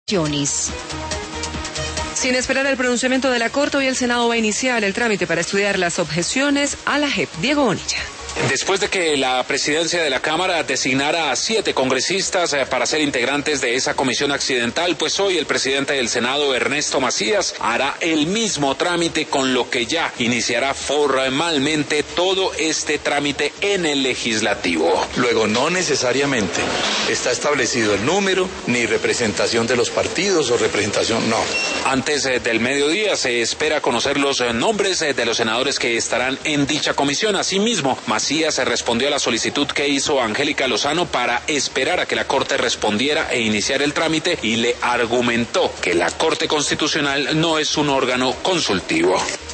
Sin esperar el pronunciamiento de la Corte, hoy el Senado va a iniciar el trámite para estudiar las objeciones a la JEP. Diego Bonilla. Después de que la presidencia de la Cámara designara a 7 congresistas para ser integrantes de esa comisión accidental, pues hoy el presidente del Senado, Ernesto Macías, hará el mismo trámite, con lo que ya iniciará formalmente todo este trámite en el legislativo. Luego, no necesariamente está establecido el número ni representación de los partidos o representación, no. Antes del mediodía se espera conocer los nombres de los senadores que estarán en dicha comisión. Asimismo, Macías respondió a la solicitud que hizo Angélica Lozano para esperar a que la Corte respondiera e iniciar el trámite, y le argumentó que la Corte Constitucional no es un órgano consultivo.